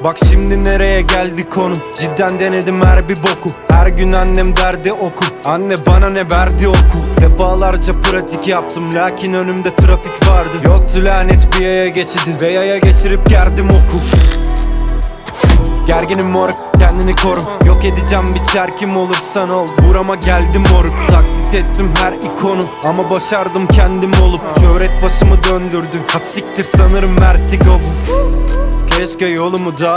Bak şimdi nereye geldi konu. Cidden denedim her bir boku. Her gün annem derdi oku. Anne bana ne verdi okul. Defalarca pratik yaptım lakin önümde trafik vardı. Yoktu lanet bir yaya geçidi ve yaya geçirip gerdim okul. Gerginim moruk, kendini koru. Yok edeceğim biçer kim olursan ol. Burama geldim moruk. Taklit ettim her ikonu ama başardım kendim olup. Şöhret başımı döndürdü. Ha siktir sanırım vertigo bu. Keşke yolumu daha